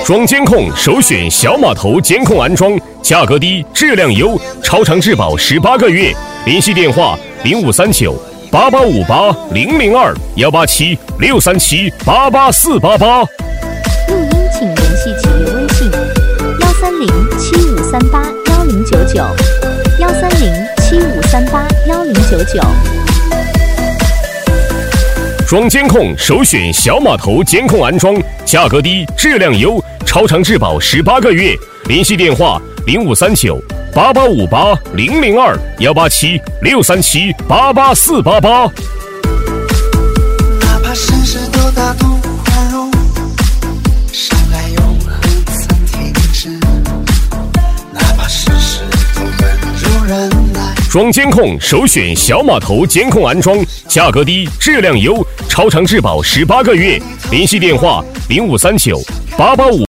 双监控首选小码头监控安装，价格低，质量优，超长质保18个月。联系电话0539885800218763788488。 录音请联系企业微信13075381099，13075381099。 双监控首选小码头监控安装，价格低，质量优，超长质保18个月。联系电话0539885800218763788488。 哪怕世事多大多宽容，伤害又何曾停止？哪怕世事都温柔忍耐。 双监控首选小码头监控安装，价格低，质量优，超长质保18个月。联系电话05398858